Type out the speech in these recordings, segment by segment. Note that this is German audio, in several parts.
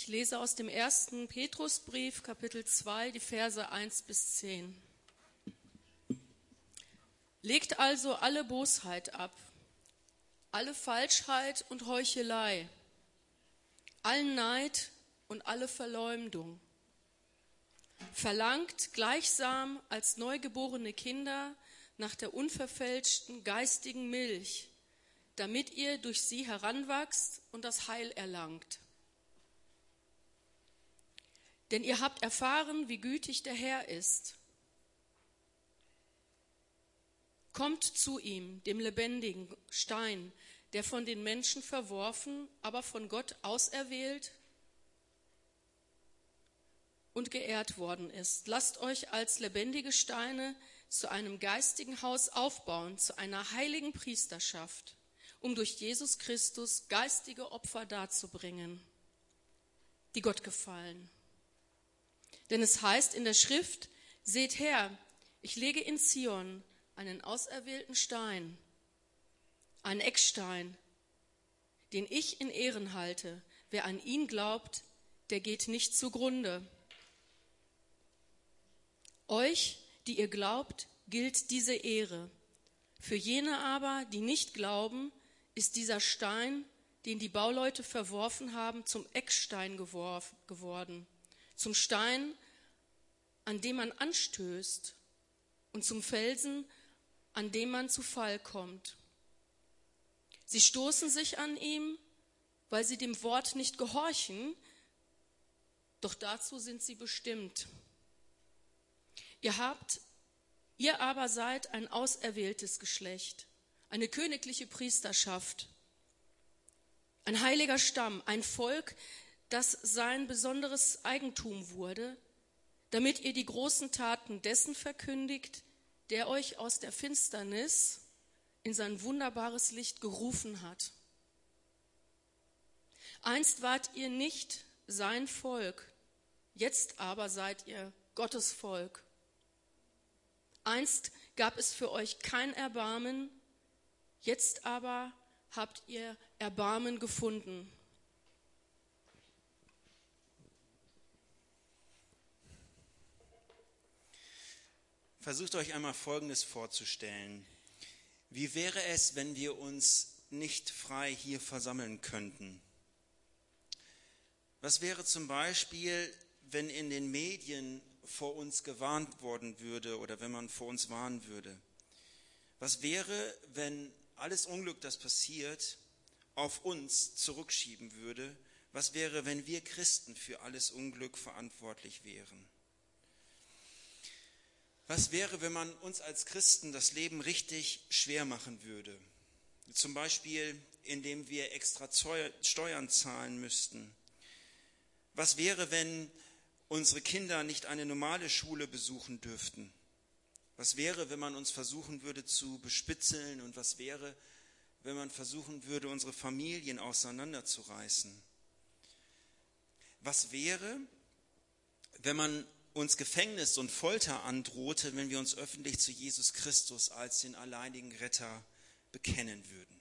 Ich lese aus dem 1. Petrusbrief, Kapitel 2, die Verse 1 bis 10. Legt also alle Bosheit ab, alle Falschheit und Heuchelei, allen Neid und alle Verleumdung. Verlangt gleichsam als neugeborene Kinder nach der unverfälschten geistigen Milch, damit ihr durch sie heranwachst und das Heil erlangt. Denn ihr habt erfahren, wie gütig der Herr ist. Kommt zu ihm, dem lebendigen Stein, der von den Menschen verworfen, aber von Gott auserwählt und geehrt worden ist. Lasst euch als lebendige Steine zu einem geistigen Haus aufbauen, zu einer heiligen Priesterschaft, um durch Jesus Christus geistige Opfer darzubringen, die Gott gefallen. Denn es heißt in der Schrift, seht her, ich lege in Zion einen auserwählten Stein, einen Eckstein, den ich in Ehren halte. Wer an ihn glaubt, der geht nicht zugrunde. Euch, die ihr glaubt, gilt diese Ehre. Für jene aber, die nicht glauben, ist dieser Stein, den die Bauleute verworfen haben, zum Eckstein geworden, zum Stein, an dem man anstößt, und zum Felsen, an dem man zu Fall kommt. Sie stoßen sich an ihm, weil sie dem Wort nicht gehorchen, doch dazu sind sie bestimmt. Ihr aber seid ein auserwähltes Geschlecht, eine königliche Priesterschaft, ein heiliger Stamm, ein Volk, das sein besonderes Eigentum wurde, damit ihr die großen Taten dessen verkündigt, der euch aus der Finsternis in sein wunderbares Licht gerufen hat. Einst wart ihr nicht sein Volk, jetzt aber seid ihr Gottes Volk. Einst gab es für euch kein Erbarmen, jetzt aber habt ihr Erbarmen gefunden. Versucht euch einmal Folgendes vorzustellen. Wie wäre es, wenn wir uns nicht frei hier versammeln könnten? Was wäre zum Beispiel, wenn in den Medien vor uns gewarnt worden würde oder wenn man vor uns warnen würde? Was wäre, wenn alles Unglück, das passiert, auf uns zurückschieben würde? Was wäre, wenn wir Christen für alles Unglück verantwortlich wären? Was wäre, wenn man uns als Christen das Leben richtig schwer machen würde? Zum Beispiel, indem wir extra Steuern zahlen müssten. Was wäre, wenn unsere Kinder nicht eine normale Schule besuchen dürften? Was wäre, wenn man uns versuchen würde zu bespitzeln? Und was wäre, wenn man versuchen würde, unsere Familien auseinanderzureißen? Was wäre, wenn man uns Gefängnis und Folter androhte, wenn wir uns öffentlich zu Jesus Christus als den alleinigen Retter bekennen würden?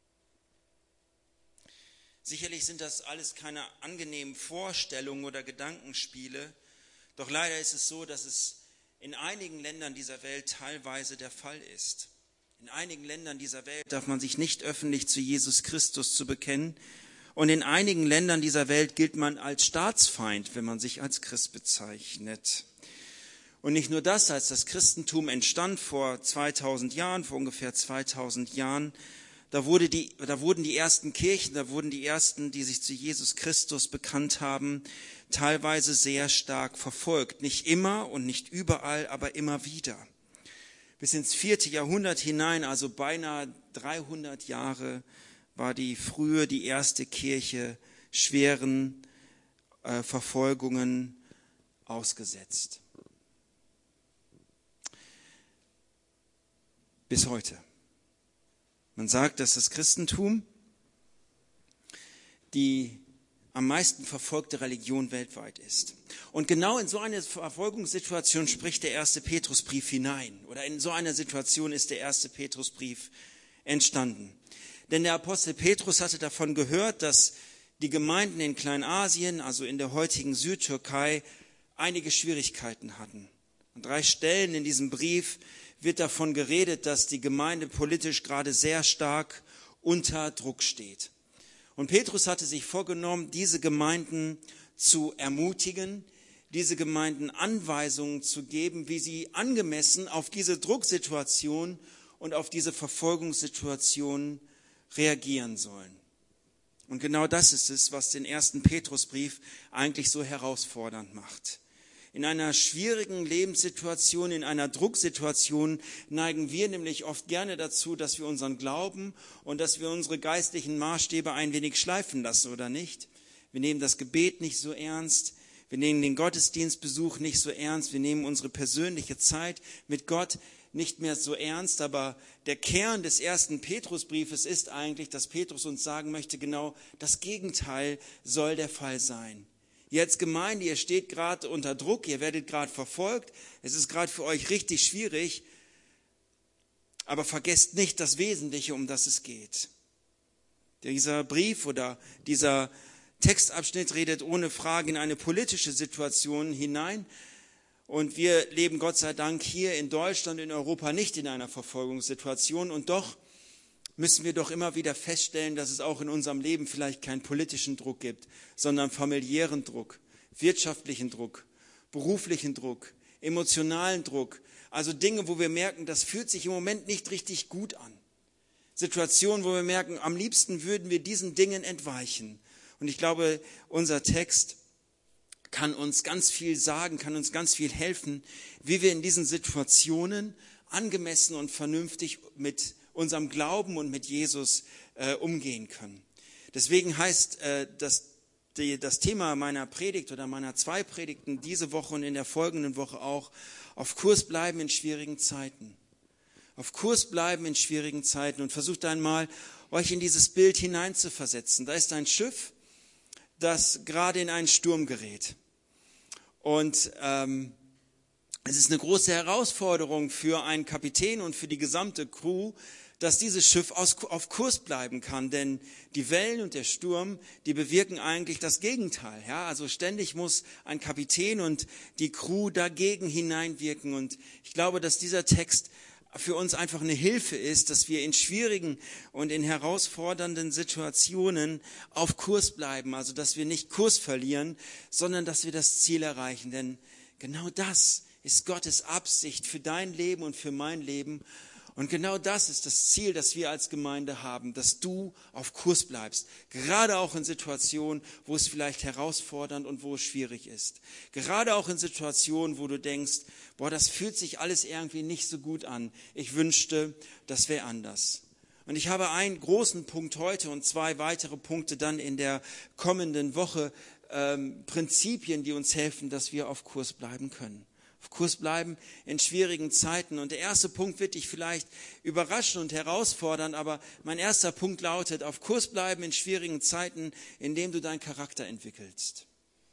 Sicherlich sind das alles keine angenehmen Vorstellungen oder Gedankenspiele, doch leider ist es so, dass es in einigen Ländern dieser Welt teilweise der Fall ist. In einigen Ländern dieser Welt darf man sich nicht öffentlich zu Jesus Christus zu bekennen, und in einigen Ländern dieser Welt gilt man als Staatsfeind, wenn man sich als Christ bezeichnet. Und nicht nur das, als das Christentum entstand vor 2000 Jahren, vor ungefähr 2000 Jahren, da wurden die ersten Kirchen, da wurden die ersten, die sich zu Jesus Christus bekannt haben, teilweise sehr stark verfolgt. Nicht immer und nicht überall, aber immer wieder. Bis ins 4. Jahrhundert hinein, also beinahe 300 Jahre, war die erste Kirche schweren Verfolgungen ausgesetzt. Bis heute. Man sagt, dass das Christentum die am meisten verfolgte Religion weltweit ist. Und genau in so eine Verfolgungssituation spricht der 1. Petrusbrief hinein. Oder in so einer Situation ist der 1. Petrusbrief entstanden. Denn der Apostel Petrus hatte davon gehört, dass die Gemeinden in Kleinasien, also in der heutigen Südtürkei, einige Schwierigkeiten hatten. An 3 Stellen in diesem Brief wird davon geredet, dass die Gemeinde politisch gerade sehr stark unter Druck steht. Und Petrus hatte sich vorgenommen, diese Gemeinden zu ermutigen, diese Gemeinden Anweisungen zu geben, wie sie angemessen auf diese Drucksituation und auf diese Verfolgungssituation reagieren sollen. Und genau das ist es, was den 1. Petrusbrief eigentlich so herausfordernd macht. In einer schwierigen Lebenssituation, in einer Drucksituation neigen wir nämlich oft gerne dazu, dass wir unseren Glauben und dass wir unsere geistlichen Maßstäbe ein wenig schleifen lassen, oder nicht? Wir nehmen das Gebet nicht so ernst, wir nehmen den Gottesdienstbesuch nicht so ernst, wir nehmen unsere persönliche Zeit mit Gott nicht mehr so ernst, aber der Kern des 1. Petrusbriefes ist eigentlich, dass Petrus uns sagen möchte, genau das Gegenteil soll der Fall sein. Ihr als Gemeinde, ihr steht gerade unter Druck, ihr werdet gerade verfolgt, es ist gerade für euch richtig schwierig, aber vergesst nicht das Wesentliche, um das es geht. Dieser Brief oder dieser Textabschnitt redet ohne Frage in eine politische Situation hinein und wir leben Gott sei Dank hier in Deutschland, in Europa nicht in einer Verfolgungssituation und doch müssen wir doch immer wieder feststellen, dass es auch in unserem Leben vielleicht keinen politischen Druck gibt, sondern familiären Druck, wirtschaftlichen Druck, beruflichen Druck, emotionalen Druck. Also Dinge, wo wir merken, das fühlt sich im Moment nicht richtig gut an. Situationen, wo wir merken, am liebsten würden wir diesen Dingen entweichen. Und ich glaube, unser Text kann uns ganz viel sagen, kann uns ganz viel helfen, wie wir in diesen Situationen angemessen und vernünftig mit unserem Glauben und mit Jesus umgehen können. Deswegen heißt das Thema meiner Predigt oder meiner 2 Predigten diese Woche und in der folgenden Woche auch, auf Kurs bleiben in schwierigen Zeiten. Auf Kurs bleiben in schwierigen Zeiten und versucht einmal, euch in dieses Bild hineinzuversetzen. Da ist ein Schiff, das gerade in einen Sturm gerät. Und es ist eine große Herausforderung für einen Kapitän und für die gesamte Crew, dass dieses Schiff auf Kurs bleiben kann. Denn die Wellen und der Sturm, die bewirken eigentlich das Gegenteil. Ja? Also ständig muss ein Kapitän und die Crew dagegen hineinwirken. Und ich glaube, dass dieser Text für uns einfach eine Hilfe ist, dass wir in schwierigen und in herausfordernden Situationen auf Kurs bleiben. Also dass wir nicht Kurs verlieren, sondern dass wir das Ziel erreichen. Denn genau das ist Gottes Absicht für dein Leben und für mein Leben. Und genau das ist das Ziel, das wir als Gemeinde haben, dass du auf Kurs bleibst. Gerade auch in Situationen, wo es vielleicht herausfordernd und wo es schwierig ist. Gerade auch in Situationen, wo du denkst, boah, das fühlt sich alles irgendwie nicht so gut an. Ich wünschte, das wäre anders. Und ich habe einen großen Punkt heute und 2 weitere Punkte dann in der kommenden Woche, Prinzipien, die uns helfen, dass wir auf Kurs bleiben können. Auf Kurs bleiben in schwierigen Zeiten. Und der erste Punkt wird dich vielleicht überraschen und herausfordern, aber mein erster Punkt lautet, auf Kurs bleiben in schwierigen Zeiten, indem du deinen Charakter entwickelst.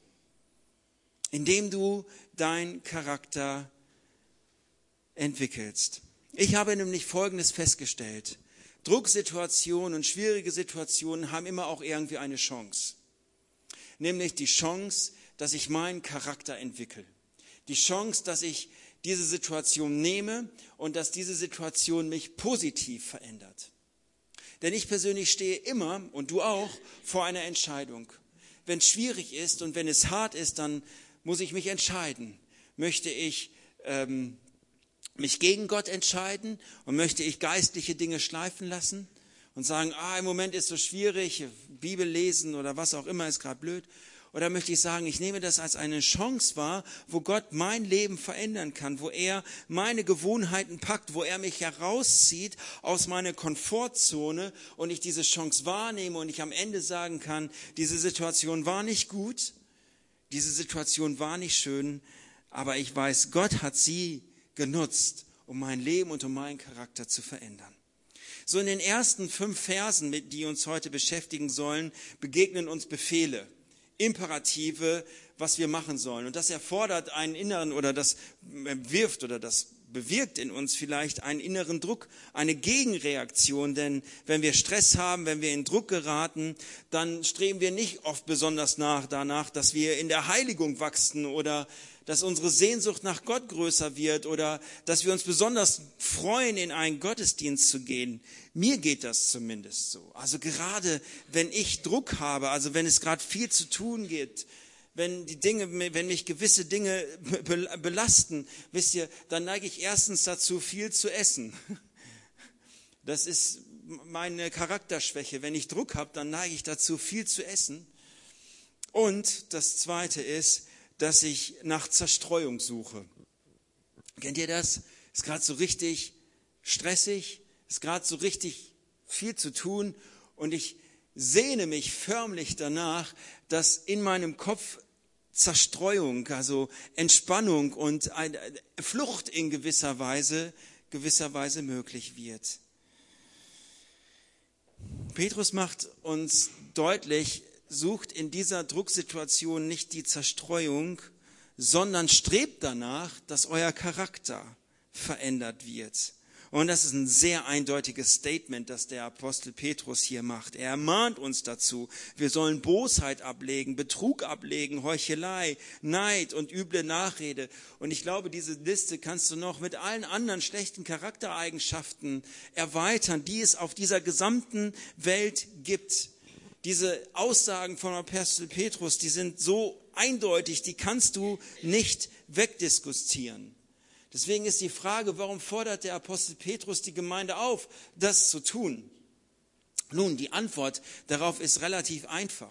Indem du deinen Charakter entwickelst. Ich habe nämlich Folgendes festgestellt. Drucksituationen und schwierige Situationen haben immer auch irgendwie eine Chance. Nämlich die Chance, dass ich meinen Charakter entwickle. Die Chance, dass ich diese Situation nehme und dass diese Situation mich positiv verändert. Denn ich persönlich stehe immer, und du auch, vor einer Entscheidung. Wenn es schwierig ist und wenn es hart ist, dann muss ich mich entscheiden. Möchte ich mich gegen Gott entscheiden und möchte ich geistliche Dinge schleifen lassen und sagen, im Moment ist so schwierig, Bibel lesen oder was auch immer ist gerade blöd. Oder möchte ich sagen, ich nehme das als eine Chance wahr, wo Gott mein Leben verändern kann, wo er meine Gewohnheiten packt, wo er mich herauszieht aus meiner Komfortzone und ich diese Chance wahrnehme und ich am Ende sagen kann, diese Situation war nicht gut, diese Situation war nicht schön, aber ich weiß, Gott hat sie genutzt, um mein Leben und um meinen Charakter zu verändern. So in den ersten 5 Versen, die uns heute beschäftigen sollen, begegnen uns Befehle. Imperative, was wir machen sollen. Und das erfordert einen inneren oder das wirft oder das bewirkt in uns vielleicht einen inneren Druck, eine Gegenreaktion. Denn wenn wir Stress haben, wenn wir in Druck geraten, dann streben wir nicht oft besonders danach, dass wir in der Heiligung wachsen oder dass unsere Sehnsucht nach Gott größer wird oder dass wir uns besonders freuen, in einen Gottesdienst zu gehen. Mir geht das zumindest so. Also gerade wenn ich Druck habe, also wenn es gerade viel zu tun gibt, wenn mich gewisse Dinge belasten, wisst ihr, dann neige ich erstens dazu, viel zu essen. Das ist meine Charakterschwäche. Wenn ich Druck habe, dann neige ich dazu, viel zu essen. Und das Zweite ist, dass ich nach Zerstreuung suche. Kennt ihr das? Ist gerade so richtig stressig, ist gerade so richtig viel zu tun und ich sehne mich förmlich danach, dass in meinem Kopf Zerstreuung, also Entspannung und eine Flucht in gewisser Weise möglich wird. Petrus macht uns deutlich, sucht in dieser Drucksituation nicht die Zerstreuung, sondern strebt danach, dass euer Charakter verändert wird. Und das ist ein sehr eindeutiges Statement, das der Apostel Petrus hier macht. Er ermahnt uns dazu, wir sollen Bosheit ablegen, Betrug ablegen, Heuchelei, Neid und üble Nachrede. Und ich glaube, diese Liste kannst du noch mit allen anderen schlechten Charaktereigenschaften erweitern, die es auf dieser gesamten Welt gibt. Diese Aussagen von Apostel Petrus, die sind so eindeutig, die kannst du nicht wegdiskutieren. Deswegen ist die Frage, warum fordert der Apostel Petrus die Gemeinde auf, das zu tun? Nun, die Antwort darauf ist relativ einfach.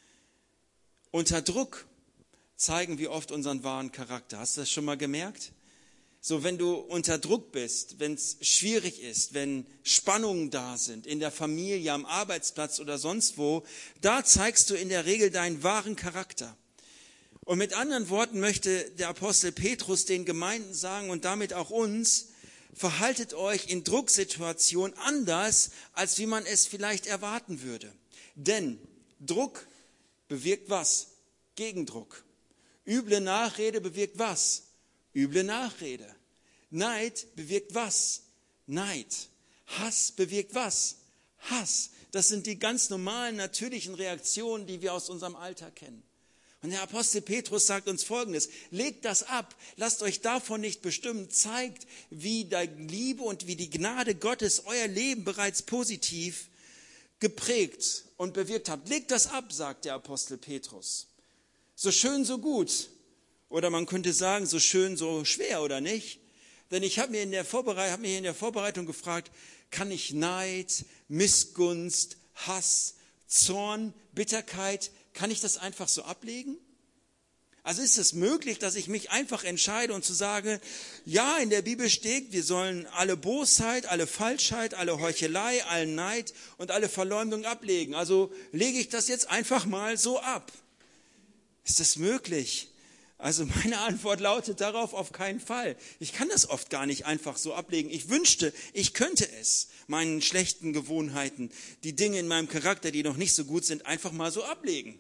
Unter Druck zeigen wir oft unseren wahren Charakter. Hast du das schon mal gemerkt? So, wenn du unter Druck bist, wenn es schwierig ist, wenn Spannungen da sind, in der Familie, am Arbeitsplatz oder sonst wo, da zeigst du in der Regel deinen wahren Charakter. Und mit anderen Worten möchte der Apostel Petrus den Gemeinden sagen und damit auch uns, verhaltet euch in Drucksituationen anders, als wie man es vielleicht erwarten würde. Denn Druck bewirkt was? Gegendruck. Üble Nachrede bewirkt was? Üble Nachrede. Neid bewirkt was? Neid. Hass bewirkt was? Hass. Das sind die ganz normalen, natürlichen Reaktionen, die wir aus unserem Alltag kennen. Und der Apostel Petrus sagt uns Folgendes: Legt das ab, lasst euch davon nicht bestimmen, zeigt, wie die Liebe und wie die Gnade Gottes euer Leben bereits positiv geprägt und bewirkt hat. Legt das ab, sagt der Apostel Petrus. So schön, so gut. Oder man könnte sagen, so schön, so schwer, oder nicht? Denn ich habe mir in der Vorbereitung gefragt, kann ich Neid, Missgunst, Hass, Zorn, Bitterkeit, kann ich das einfach so ablegen? Also ist es möglich, dass ich mich einfach entscheide und zu sagen, ja, in der Bibel steht, wir sollen alle Bosheit, alle Falschheit, alle Heuchelei, allen Neid und alle Verleumdung ablegen. Also lege ich das jetzt einfach mal so ab. Ist das möglich? Also meine Antwort lautet darauf auf keinen Fall. Ich kann das oft gar nicht einfach so ablegen. Ich wünschte, ich könnte es, meinen schlechten Gewohnheiten, die Dinge in meinem Charakter, die noch nicht so gut sind, einfach mal so ablegen.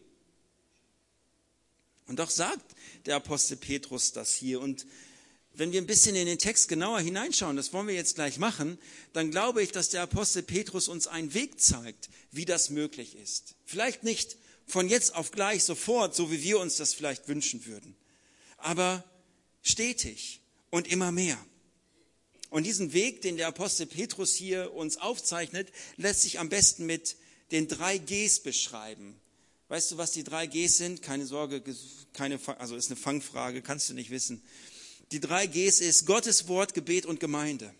Und doch sagt der Apostel Petrus das hier. Und wenn wir ein bisschen in den Text genauer hineinschauen, das wollen wir jetzt gleich machen, dann glaube ich, dass der Apostel Petrus uns einen Weg zeigt, wie das möglich ist. Vielleicht nicht von jetzt auf gleich sofort, so wie wir uns das vielleicht wünschen würden, aber stetig und immer mehr. Und diesen Weg, den der Apostel Petrus hier uns aufzeichnet, lässt sich am besten mit den 3 Gs beschreiben. Weißt du, was die 3 Gs sind? Keine Sorge, ist eine Fangfrage, kannst du nicht wissen. Die 3 Gs ist Gottes Wort, Gebet und Gemeinde.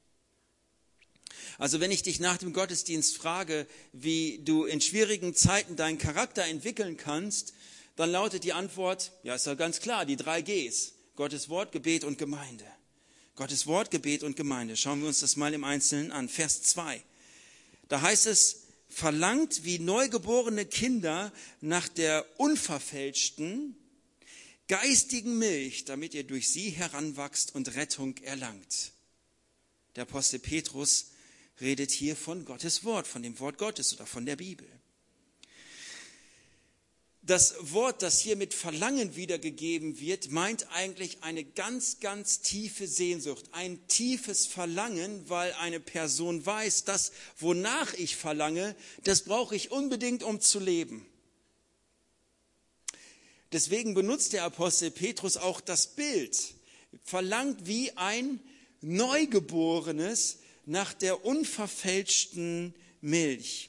Also wenn ich dich nach dem Gottesdienst frage, wie du in schwierigen Zeiten deinen Charakter entwickeln kannst, dann lautet die Antwort, ja, ist ja ganz klar, die 3 Gs. Gottes Wort, Gebet und Gemeinde. Gottes Wort, Gebet und Gemeinde. Schauen wir uns das mal im Einzelnen an. Vers 2. Da heißt es, verlangt wie neugeborene Kinder nach der unverfälschten, geistigen Milch, damit ihr durch sie heranwachst und Rettung erlangt. Der Apostel Petrus redet hier von Gottes Wort, von dem Wort Gottes oder von der Bibel. Das Wort, das hier mit Verlangen wiedergegeben wird, meint eigentlich eine ganz, ganz tiefe Sehnsucht, ein tiefes Verlangen, weil eine Person weiß, das, wonach ich verlange, das brauche ich unbedingt, um zu leben. Deswegen benutzt der Apostel Petrus auch das Bild, verlangt wie ein Neugeborenes nach der unverfälschten Milch.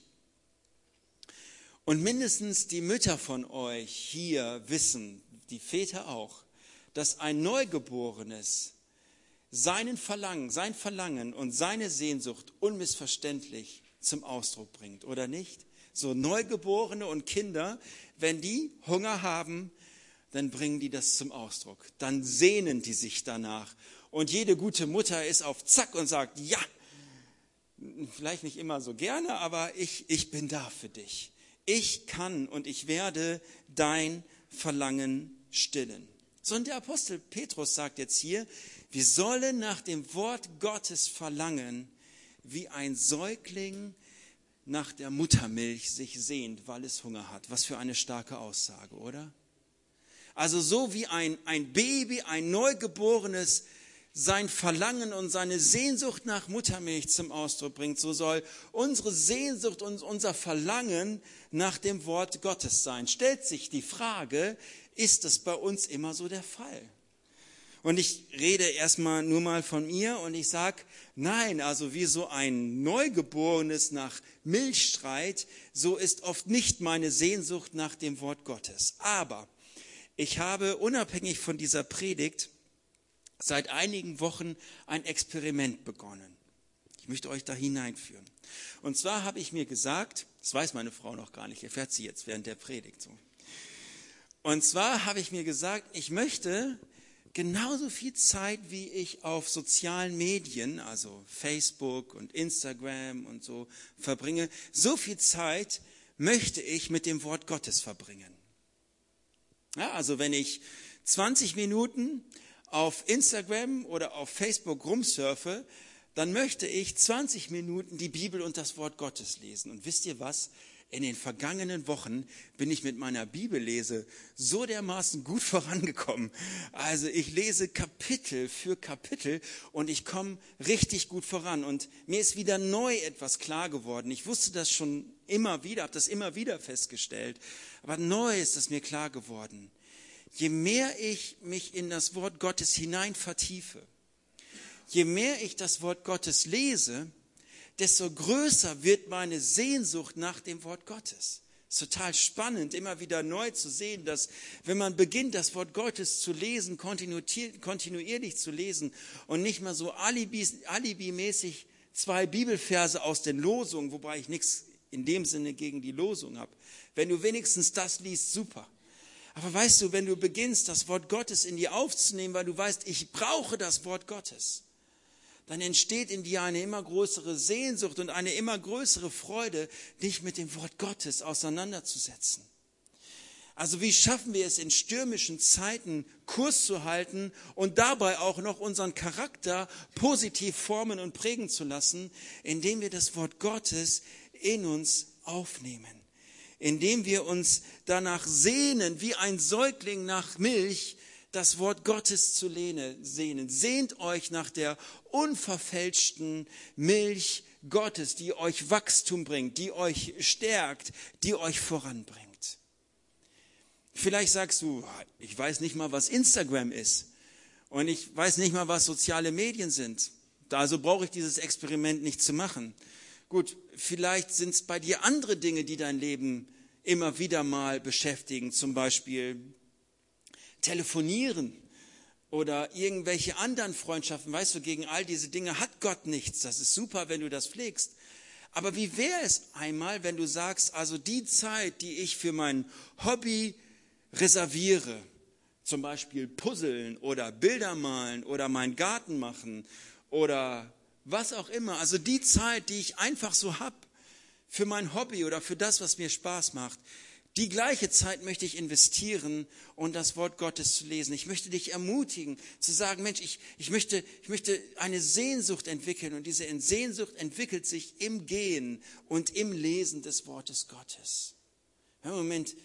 Und mindestens die Mütter von euch hier wissen, die Väter auch, dass ein Neugeborenes sein Verlangen und seine Sehnsucht unmissverständlich zum Ausdruck bringt, oder nicht? So Neugeborene und Kinder, wenn die Hunger haben, dann bringen die das zum Ausdruck. Dann sehnen die sich danach. Und jede gute Mutter ist auf Zack und sagt, ja, vielleicht nicht immer so gerne, aber ich bin da für dich. Ich kann und ich werde dein Verlangen stillen. So, und der Apostel Petrus sagt jetzt hier, wir sollen nach dem Wort Gottes verlangen, wie ein Säugling nach der Muttermilch sich sehnt, weil es Hunger hat. Was für eine starke Aussage, oder? Also so wie ein Baby, ein Neugeborenes, sein Verlangen und seine Sehnsucht nach Muttermilch zum Ausdruck bringt, so soll unsere Sehnsucht und unser Verlangen nach dem Wort Gottes sein. Stellt sich die Frage, ist das bei uns immer so der Fall? Und ich rede erstmal nur mal von mir und ich sage, nein, also wie so ein Neugeborenes nach Milch schreit, so ist oft nicht meine Sehnsucht nach dem Wort Gottes. Aber ich habe unabhängig von dieser Predigt seit einigen Wochen ein Experiment begonnen. Ich möchte euch da hineinführen. Und zwar habe ich mir gesagt, das weiß meine Frau noch gar nicht, erfährt sie jetzt während der Predigt so. Und zwar habe ich mir gesagt, ich möchte genauso viel Zeit, wie ich auf sozialen Medien, also Facebook und Instagram und so verbringe, so viel Zeit möchte ich mit dem Wort Gottes verbringen. Ja, also wenn ich 20 Minuten auf Instagram oder auf Facebook rumsurfe, dann möchte ich 20 Minuten die Bibel und das Wort Gottes lesen. Und wisst ihr was? In den vergangenen Wochen bin ich mit meiner Bibellese so dermaßen gut vorangekommen. Also ich lese Kapitel für Kapitel und ich komme richtig gut voran. Und mir ist wieder neu etwas klar geworden. Ich wusste das schon immer wieder, habe das immer wieder festgestellt. Aber neu ist es mir klar geworden. Je mehr ich mich in das Wort Gottes hinein vertiefe, je mehr ich das Wort Gottes lese, desto größer wird meine Sehnsucht nach dem Wort Gottes. Es ist total spannend, immer wieder neu zu sehen, dass wenn man beginnt, das Wort Gottes zu lesen, kontinuierlich zu lesen und nicht mal so alibimäßig 2 Bibelverse aus den Losungen, wobei ich nichts in dem Sinne gegen die Losung habe. Wenn du wenigstens das liest, super. Aber weißt du, wenn du beginnst, das Wort Gottes in dir aufzunehmen, weil du weißt, ich brauche das Wort Gottes, dann entsteht in dir eine immer größere Sehnsucht und eine immer größere Freude, dich mit dem Wort Gottes auseinanderzusetzen. Also wie schaffen wir es in stürmischen Zeiten, Kurs zu halten und dabei auch noch unseren Charakter positiv formen und prägen zu lassen, indem wir das Wort Gottes in uns aufnehmen. Indem wir uns danach sehnen, wie ein Säugling nach Milch, das Wort Gottes zu sehnen. Sehnt euch nach der unverfälschten Milch Gottes, die euch Wachstum bringt, die euch stärkt, die euch voranbringt. Vielleicht sagst du, ich weiß nicht mal, was Instagram ist und ich weiß nicht mal, was soziale Medien sind. Also brauche ich dieses Experiment nicht zu machen. Gut, vielleicht sind es bei dir andere Dinge, die dein Leben immer wieder mal beschäftigen, zum Beispiel Telefonieren oder irgendwelche anderen Freundschaften. Weißt du, gegen all diese Dinge hat Gott nichts. Das ist super, wenn du das pflegst. Aber wie wäre es einmal, wenn du sagst, also die Zeit, die ich für mein Hobby reserviere, zum Beispiel Puzzeln oder Bilder malen oder meinen Garten machen oder was auch immer, also die Zeit, die ich einfach so habe für mein Hobby oder für das, was mir Spaß macht, die gleiche Zeit möchte ich investieren und das Wort Gottes zu lesen. Ich möchte dich ermutigen, zu sagen, Mensch, ich möchte eine Sehnsucht entwickeln und diese Sehnsucht entwickelt sich im Gehen und im Lesen des Wortes Gottes. Ja, Moment,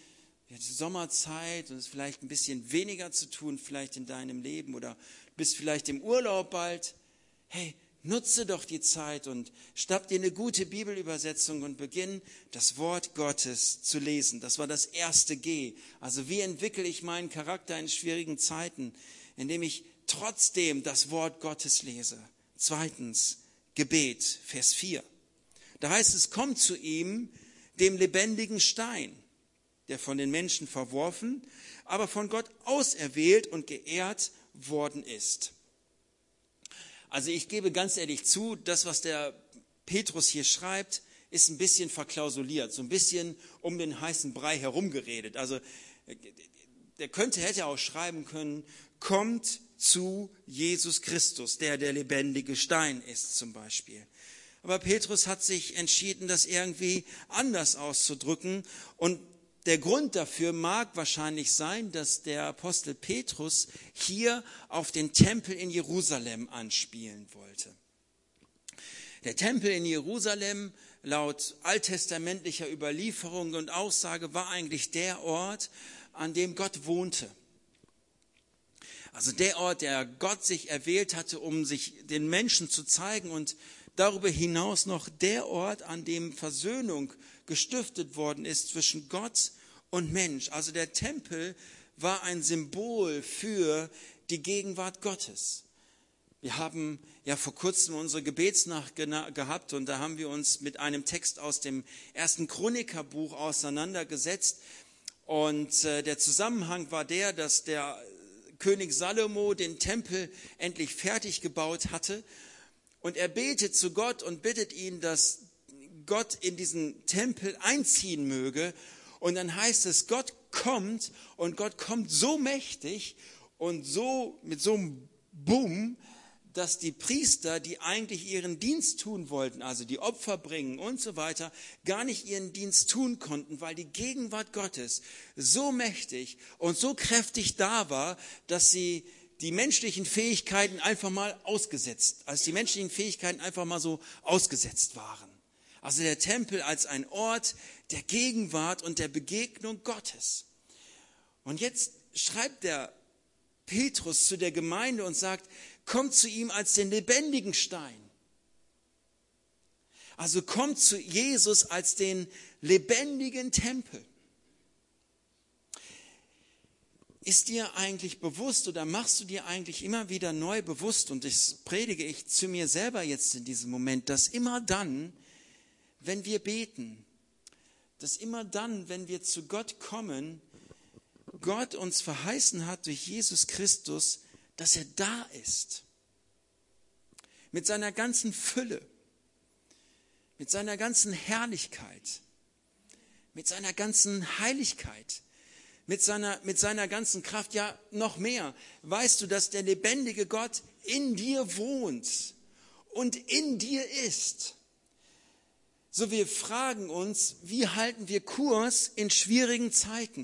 jetzt Sommerzeit und es ist vielleicht ein bisschen weniger zu tun, vielleicht in deinem Leben oder bist vielleicht im Urlaub bald. Hey, nutze doch die Zeit und schnapp dir eine gute Bibelübersetzung und beginn das Wort Gottes zu lesen. Das war das erste G. Also wie entwickle ich meinen Charakter in schwierigen Zeiten? Indem ich trotzdem das Wort Gottes lese. Zweitens, Gebet, Vers 4. Da heißt es, kommt zu ihm, dem lebendigen Stein, der von den Menschen verworfen, aber von Gott auserwählt und geehrt worden ist. Also ich gebe ganz ehrlich zu, das, was der Petrus hier schreibt, ist ein bisschen verklausuliert, so ein bisschen um den heißen Brei herumgeredet. Also der hätte auch schreiben können, kommt zu Jesus Christus, der lebendige Stein ist zum Beispiel. Aber Petrus hat sich entschieden, das irgendwie anders auszudrücken. Und der Grund dafür mag wahrscheinlich sein, dass der Apostel Petrus hier auf den Tempel in Jerusalem anspielen wollte. Der Tempel in Jerusalem, laut alttestamentlicher Überlieferung und Aussage, war eigentlich der Ort, an dem Gott wohnte. Also der Ort, der Gott sich erwählt hatte, um sich den Menschen zu zeigen, und darüber hinaus noch der Ort, an dem Versöhnung gestiftet worden ist zwischen Gott und Mensch. Also der Tempel war ein Symbol für die Gegenwart Gottes. Wir haben ja vor kurzem unsere Gebetsnacht gehabt und da haben wir uns mit einem Text aus dem 1. Chronikerbuch auseinandergesetzt. Und der Zusammenhang war der, dass der König Salomo den Tempel endlich fertig gebaut hatte. Und er betet zu Gott und bittet ihn, dass Gott in diesen Tempel einziehen möge. Und dann heißt es, Gott kommt und Gott kommt so mächtig und so mit so einem Boom, dass die Priester, die eigentlich ihren Dienst tun wollten, also die Opfer bringen und so weiter, gar nicht ihren Dienst tun konnten, weil die Gegenwart Gottes so mächtig und so kräftig da war, dass sie die menschlichen Fähigkeiten einfach mal ausgesetzt waren. Also der Tempel als ein Ort der Gegenwart und der Begegnung Gottes. Und jetzt schreibt der Petrus zu der Gemeinde und sagt, kommt zu ihm als den lebendigen Stein. Also kommt zu Jesus als den lebendigen Tempel. Ist dir eigentlich bewusst oder machst du dir eigentlich immer wieder neu bewusst, und das predige ich zu mir selber jetzt in diesem Moment, dass immer dann, wenn wir beten, dass immer dann, wenn wir zu Gott kommen, Gott uns verheißen hat durch Jesus Christus, dass er da ist. Mit seiner ganzen Fülle, mit seiner ganzen Herrlichkeit, mit seiner ganzen Heiligkeit, mit seiner ganzen Kraft, ja noch mehr. Weißt du, dass der lebendige Gott in dir wohnt und in dir ist? So, wir fragen uns, wie halten wir Kurs in schwierigen Zeiten?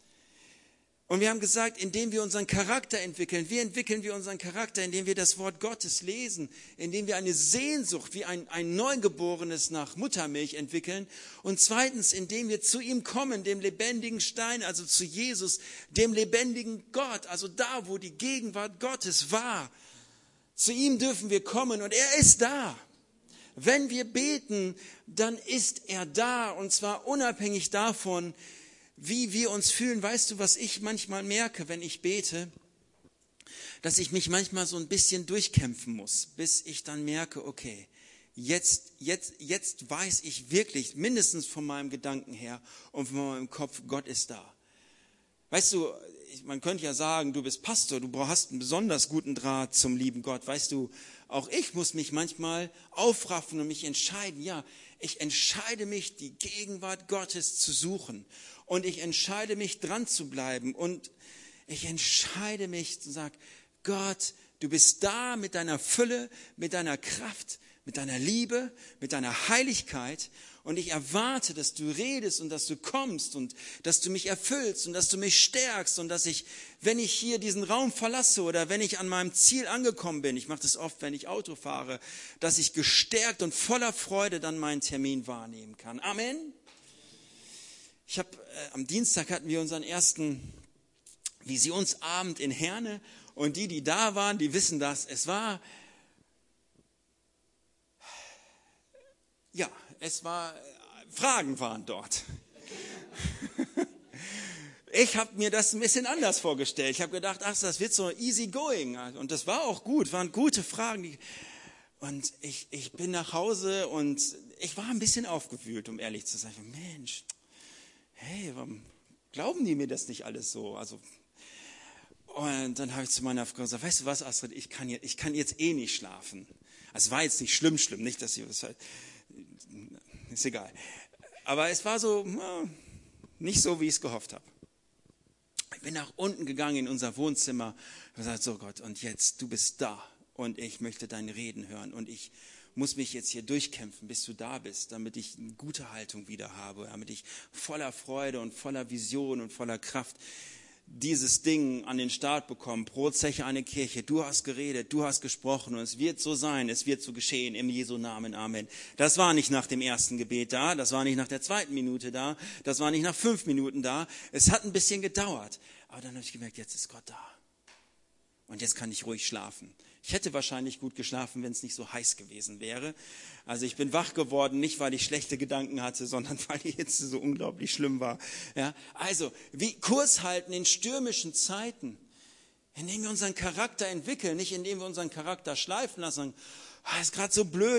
Und wir haben gesagt, indem wir unseren Charakter entwickeln. Wie entwickeln wir unseren Charakter? Indem wir das Wort Gottes lesen, indem wir eine Sehnsucht wie ein Neugeborenes nach Muttermilch entwickeln. Und zweitens, indem wir zu ihm kommen, dem lebendigen Stein, also zu Jesus, dem lebendigen Gott, also da, wo die Gegenwart Gottes war. Zu ihm dürfen wir kommen und er ist da. Wenn wir beten, dann ist er da, und zwar unabhängig davon, wie wir uns fühlen. Weißt du, was ich manchmal merke, wenn ich bete? Dass ich mich manchmal so ein bisschen durchkämpfen muss, bis ich dann merke, okay, jetzt weiß ich wirklich, mindestens von meinem Gedanken her und von meinem Kopf, Gott ist da. Weißt du, man könnte ja sagen, du bist Pastor, du hast einen besonders guten Draht zum lieben Gott. Weißt du, auch ich muss mich manchmal aufraffen und mich entscheiden. Ja, ich entscheide mich, die Gegenwart Gottes zu suchen. Und ich entscheide mich, dran zu bleiben. Und ich entscheide mich zu sagen, Gott, du bist da mit deiner Fülle, mit deiner Kraft, mit deiner Liebe, mit deiner Heiligkeit. Und ich erwarte, dass du redest und dass du kommst und dass du mich erfüllst und dass du mich stärkst und dass ich, wenn ich hier diesen Raum verlasse oder wenn ich an meinem Ziel angekommen bin, ich mache das oft, wenn ich Auto fahre, dass ich gestärkt und voller Freude dann meinen Termin wahrnehmen kann. Amen. Am Dienstag hatten wir unseren ersten Visionsabend in Herne und die da waren, die wissen das. Fragen waren dort. Ich habe mir das ein bisschen anders vorgestellt. Ich habe gedacht, das wird so easy going. Und das war auch gut, waren gute Fragen. Und ich bin nach Hause und ich war ein bisschen aufgewühlt, um ehrlich zu sein. Mensch, hey, warum glauben die mir das nicht alles so? Und dann habe ich zu meiner Frau gesagt, weißt du was, Astrid, ich kann jetzt eh nicht schlafen. Also war jetzt nicht schlimm, nicht, dass ist egal. Aber es war so, nicht so, wie ich es gehofft habe. Ich bin nach unten gegangen in unser Wohnzimmer und gesagt, so Gott, und jetzt, du bist da und ich möchte dein Reden hören und ich muss mich jetzt hier durchkämpfen, bis du da bist, damit ich eine gute Haltung wieder habe, damit ich voller Freude und voller Vision und voller Kraft dieses Ding an den Start bekomme. Pro Zeche eine Kirche, du hast geredet, du hast gesprochen und es wird so sein, es wird so geschehen, im Jesu Namen, Amen. Das war nicht nach dem ersten Gebet da, das war nicht nach der zweiten Minute da, das war nicht nach 5 Minuten da. Es hat ein bisschen gedauert, aber dann habe ich gemerkt, jetzt ist Gott da. Und jetzt kann ich ruhig schlafen. Ich hätte wahrscheinlich gut geschlafen, wenn es nicht so heiß gewesen wäre. Also ich bin wach geworden, nicht weil ich schlechte Gedanken hatte, sondern weil die Hitze so unglaublich schlimm war. Ja, also wie Kurs halten in stürmischen Zeiten, indem wir unseren Charakter entwickeln, nicht indem wir unseren Charakter schleifen lassen. Ist gerade so blöd,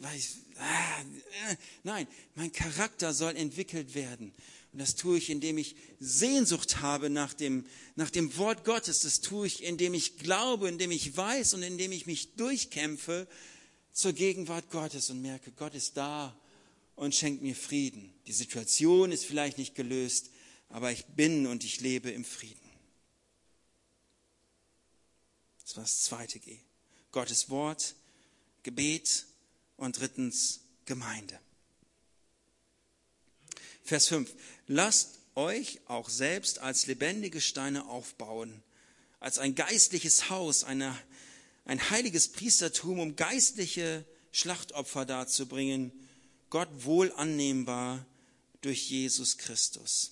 nein, mein Charakter soll entwickelt werden. Und das tue ich, indem ich Sehnsucht habe nach dem Wort Gottes. Das tue ich, indem ich glaube, indem ich weiß und indem ich mich durchkämpfe zur Gegenwart Gottes und merke, Gott ist da und schenkt mir Frieden. Die Situation ist vielleicht nicht gelöst, aber ich bin und ich lebe im Frieden. Das war das zweite G. Gottes Wort, Gebet und drittens Gemeinde. Vers 5. Lasst euch auch selbst als lebendige Steine aufbauen, als ein geistliches Haus, ein heiliges Priestertum, um geistliche Schlachtopfer darzubringen, Gott wohl annehmbar durch Jesus Christus.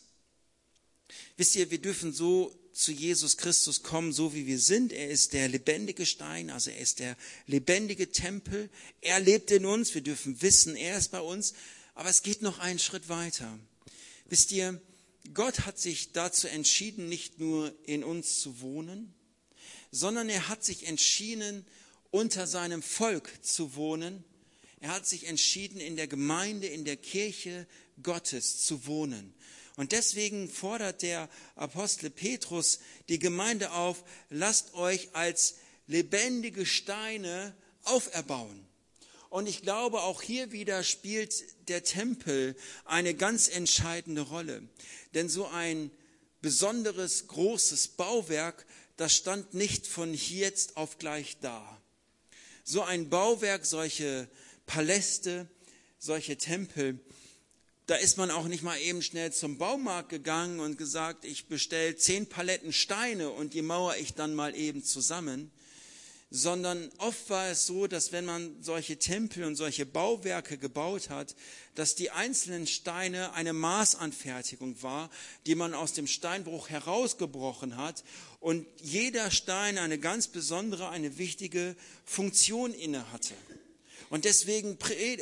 Wisst ihr, wir dürfen so zu Jesus Christus kommen, so wie wir sind. Er ist der lebendige Stein, also er ist der lebendige Tempel. Er lebt in uns, wir dürfen wissen, er ist bei uns. Aber es geht noch einen Schritt weiter. Wisst ihr, Gott hat sich dazu entschieden, nicht nur in uns zu wohnen, sondern er hat sich entschieden, unter seinem Volk zu wohnen. Er hat sich entschieden, in der Gemeinde, in der Kirche Gottes zu wohnen. Und deswegen fordert der Apostel Petrus die Gemeinde auf, lasst euch als lebendige Steine auferbauen. Und ich glaube, auch hier wieder spielt der Tempel eine ganz entscheidende Rolle. Denn so ein besonderes, großes Bauwerk, das stand nicht von jetzt auf gleich da. So ein Bauwerk, solche Paläste, solche Tempel, da ist man auch nicht mal eben schnell zum Baumarkt gegangen und gesagt, ich bestelle 10 Paletten Steine und die mauere ich dann mal eben zusammen. Sondern oft war es so, dass wenn man solche Tempel und solche Bauwerke gebaut hat, dass die einzelnen Steine eine Maßanfertigung war, die man aus dem Steinbruch herausgebrochen hat und jeder Stein eine ganz besondere, eine wichtige Funktion inne hatte. Und deswegen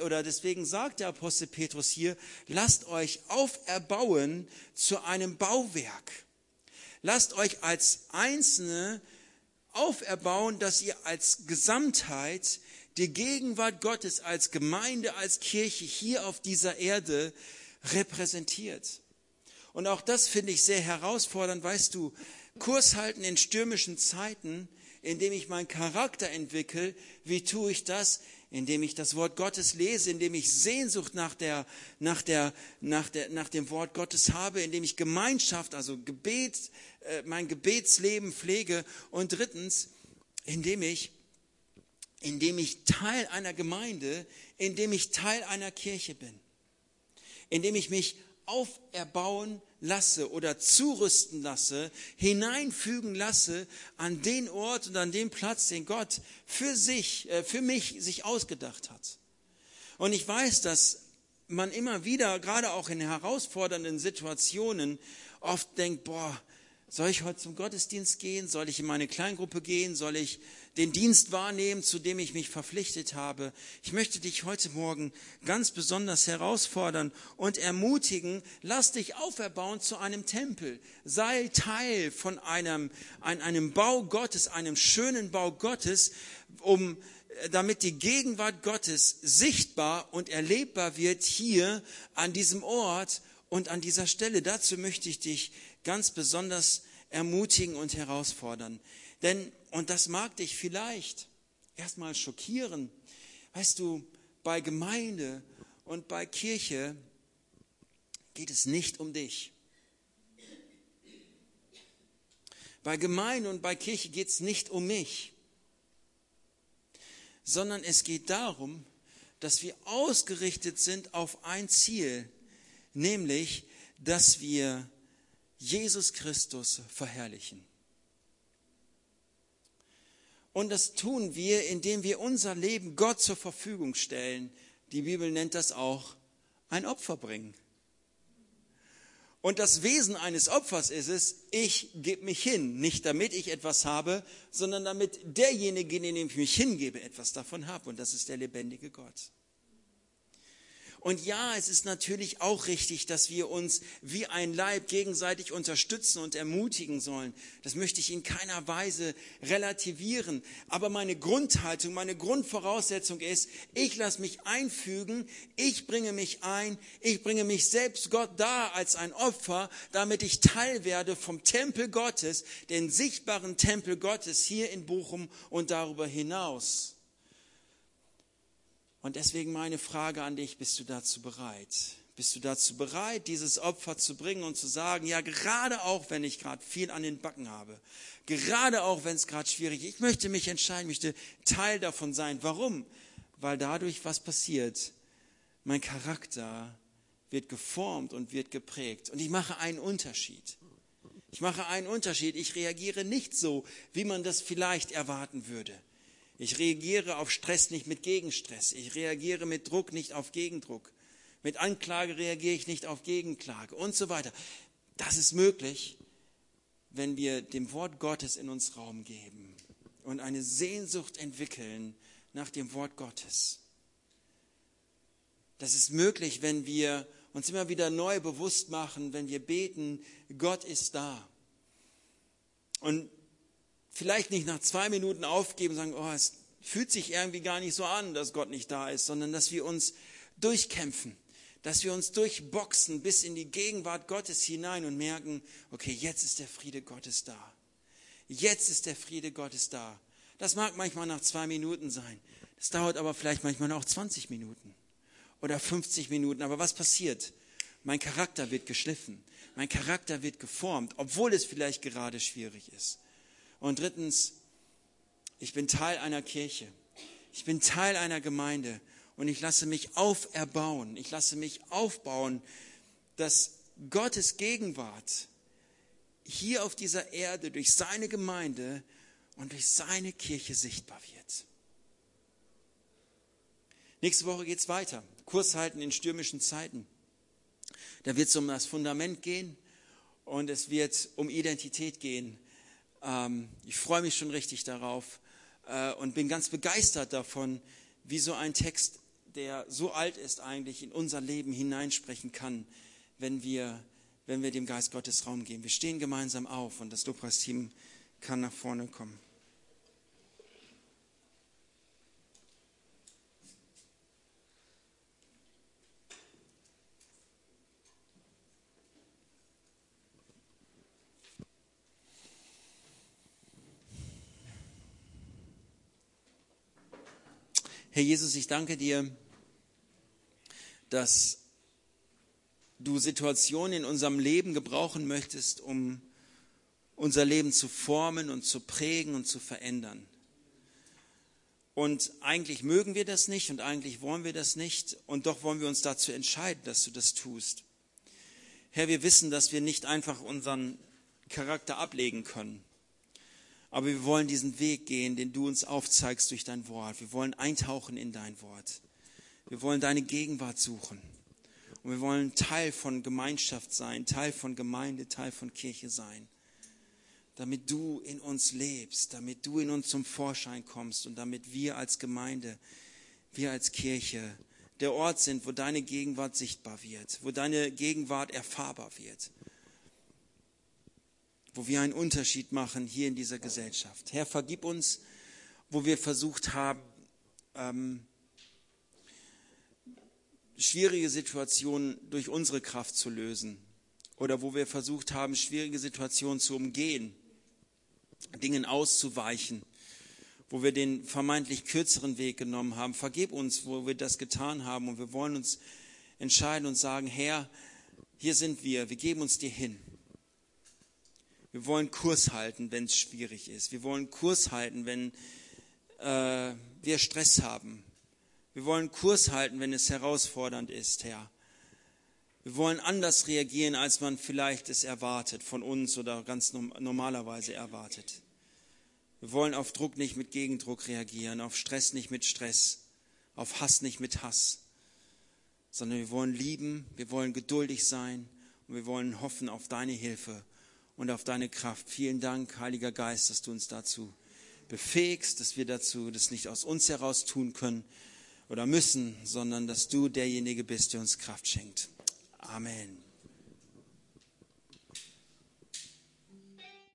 sagt der Apostel Petrus hier, lasst euch auferbauen zu einem Bauwerk. Lasst euch als Einzelne auferbauen, dass ihr als Gesamtheit die Gegenwart Gottes als Gemeinde, als Kirche hier auf dieser Erde repräsentiert. Und auch das finde ich sehr herausfordernd, weißt du, Kurs halten in stürmischen Zeiten, indem ich meinen Charakter entwickle. Wie tue ich das? Indem ich das Wort Gottes lese, indem ich Sehnsucht nach dem Wort Gottes habe, indem ich Gemeinschaft, also mein Gebetsleben pflege und drittens, indem ich Teil einer Gemeinde, indem ich Teil einer Kirche bin, indem ich mich auferbauen lasse oder zurüsten lasse, hineinfügen lasse an den Ort und an den Platz, den Gott für mich sich ausgedacht hat. Und ich weiß, dass man immer wieder, gerade auch in herausfordernden Situationen, oft denkt, soll ich heute zum Gottesdienst gehen? Soll ich in meine Kleingruppe gehen? Soll ich den Dienst wahrnehmen, zu dem ich mich verpflichtet habe? Ich möchte dich heute Morgen ganz besonders herausfordern und ermutigen, lass dich auferbauen zu einem Tempel. Sei Teil von einem Bau Gottes, einem schönen Bau Gottes, damit die Gegenwart Gottes sichtbar und erlebbar wird hier an diesem Ort und an dieser Stelle. Dazu möchte ich dich ganz besonders ermutigen und herausfordern. Denn, und das mag dich vielleicht erstmal schockieren, weißt du, bei Gemeinde und bei Kirche geht es nicht um dich. Bei Gemeinde und bei Kirche geht es nicht um mich, sondern es geht darum, dass wir ausgerichtet sind auf ein Ziel, nämlich, dass wir Jesus Christus verherrlichen. Und das tun wir, indem wir unser Leben Gott zur Verfügung stellen. Die Bibel nennt das auch ein Opfer bringen. Und das Wesen eines Opfers ist es, ich gebe mich hin, nicht damit ich etwas habe, sondern damit derjenige, dem ich mich hingebe, etwas davon hat. Und das ist der lebendige Gott. Und ja, es ist natürlich auch richtig, dass wir uns wie ein Leib gegenseitig unterstützen und ermutigen sollen. Das möchte ich in keiner Weise relativieren. Aber meine Grundhaltung, meine Grundvoraussetzung ist, ich lasse mich einfügen, ich bringe mich ein, ich bringe mich selbst Gott dar als ein Opfer, damit ich Teil werde vom Tempel Gottes, den sichtbaren Tempel Gottes hier in Bochum und darüber hinaus. Und deswegen meine Frage an dich, bist du dazu bereit? Bist du dazu bereit, dieses Opfer zu bringen und zu sagen, ja, gerade auch, wenn ich gerade viel an den Backen habe, gerade auch, wenn es gerade schwierig ist, ich möchte mich entscheiden, möchte Teil davon sein. Warum? Weil dadurch was passiert. Mein Charakter wird geformt und wird geprägt. Und ich mache einen Unterschied. Ich reagiere nicht so, wie man das vielleicht erwarten würde. Ich reagiere auf Stress nicht mit Gegenstress. Ich reagiere mit Druck nicht auf Gegendruck. Mit Anklage reagiere ich nicht auf Gegenklage und so weiter. Das ist möglich, wenn wir dem Wort Gottes in uns Raum geben und eine Sehnsucht entwickeln nach dem Wort Gottes. Das ist möglich, wenn wir uns immer wieder neu bewusst machen, wenn wir beten, Gott ist da. Und vielleicht nicht nach 2 Minuten aufgeben und sagen, es fühlt sich irgendwie gar nicht so an, dass Gott nicht da ist, sondern dass wir uns durchkämpfen, dass wir uns durchboxen bis in die Gegenwart Gottes hinein und merken, okay, jetzt ist der Friede Gottes da. Jetzt ist der Friede Gottes da. Das mag manchmal nach 2 Minuten sein. Das dauert aber vielleicht manchmal auch 20 Minuten oder 50 Minuten. Aber was passiert? Mein Charakter wird geschliffen. Mein Charakter wird geformt, obwohl es vielleicht gerade schwierig ist. Und drittens, ich bin Teil einer Kirche. Ich bin Teil einer Gemeinde und ich lasse mich auferbauen. Ich lasse mich aufbauen, dass Gottes Gegenwart hier auf dieser Erde durch seine Gemeinde und durch seine Kirche sichtbar wird. Nächste Woche geht es weiter. Kurs halten in stürmischen Zeiten. Da wird es um das Fundament gehen und es wird um Identität gehen. Ich freue mich schon richtig darauf und bin ganz begeistert davon, wie so ein Text, der so alt ist, eigentlich in unser Leben hineinsprechen kann, wenn wir dem Geist Gottes Raum geben. Wir stehen gemeinsam auf und das Lobpreisteam kann nach vorne kommen. Herr Jesus, ich danke dir, dass du Situationen in unserem Leben gebrauchen möchtest, um unser Leben zu formen und zu prägen und zu verändern. Und eigentlich mögen wir das nicht und eigentlich wollen wir das nicht und doch wollen wir uns dazu entscheiden, dass du das tust. Herr, wir wissen, dass wir nicht einfach unseren Charakter ablegen können. Aber wir wollen diesen Weg gehen, den du uns aufzeigst durch dein Wort. Wir wollen eintauchen in dein Wort. Wir wollen deine Gegenwart suchen. Und wir wollen Teil von Gemeinschaft sein, Teil von Gemeinde, Teil von Kirche sein. Damit du in uns lebst, damit du in uns zum Vorschein kommst und damit wir als Gemeinde, wir als Kirche der Ort sind, wo deine Gegenwart sichtbar wird, wo deine Gegenwart erfahrbar wird, wo wir einen Unterschied machen hier in dieser Gesellschaft. Herr, vergib uns, wo wir versucht haben, schwierige Situationen durch unsere Kraft zu lösen oder wo wir versucht haben, schwierige Situationen zu umgehen, Dingen auszuweichen, wo wir den vermeintlich kürzeren Weg genommen haben. Vergib uns, wo wir das getan haben und wir wollen uns entscheiden und sagen, Herr, hier sind wir geben uns dir hin. Wir wollen Kurs halten, wenn es schwierig ist. Wir wollen Kurs halten, wenn wir Stress haben. Wir wollen Kurs halten, wenn es herausfordernd ist, Herr. Wir wollen anders reagieren, als man vielleicht es erwartet von uns oder ganz normalerweise erwartet. Wir wollen auf Druck nicht mit Gegendruck reagieren, auf Stress nicht mit Stress, auf Hass nicht mit Hass, sondern wir wollen lieben, wir wollen geduldig sein und wir wollen hoffen auf deine Hilfe und auf deine Kraft. Vielen Dank, Heiliger Geist, dass du uns dazu befähigst, dass wir dazu das nicht aus uns heraus tun können oder müssen, sondern dass du derjenige bist, der uns Kraft schenkt. Amen.